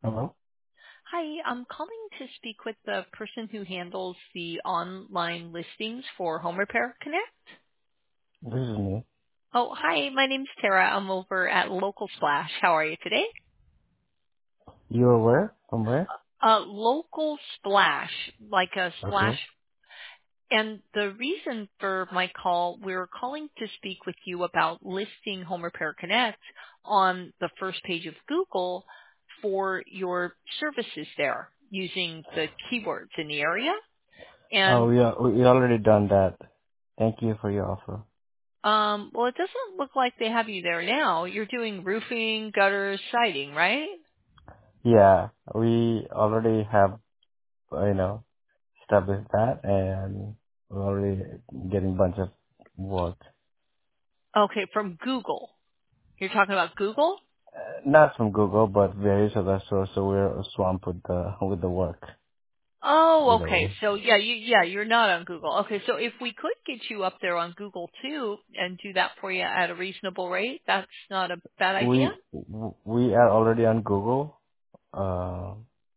Hello? Hi, I'm calling to speak with the person who handles the online listings for Home Repair Connect. This is me. Oh, hi, my name's Tara. I'm over at Local Splash. How are you today? You are where? From where? Local Splash, like a splash. Okay. And the reason for my call, we were calling to speak with you about listing Home Repair Connect on the first page of Google for your services there using the keywords in the area. Oh, And we already done that. Thank you for your offer. well, it doesn't look like they have you there now. You're doing roofing, gutters, siding, right? Yeah, we already have, you know, established that and we're already getting bunch of work. Okay, from Google. You're talking about Google? Not from Google, but various other sources, so we're swamped with the work. Oh, Either okay. way. So you're not on Google. Okay, so if we could get you up there on Google too and do that for you at a reasonable rate, that's not a bad idea. We are already on Google. Uh,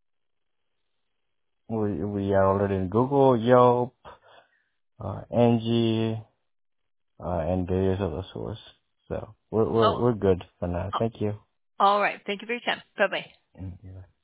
we are already in Google, Yelp, Angie, and various other sources. So we're Oh, we're good for now. Thank you. all right. Thank you for your time. Bye bye. Yeah.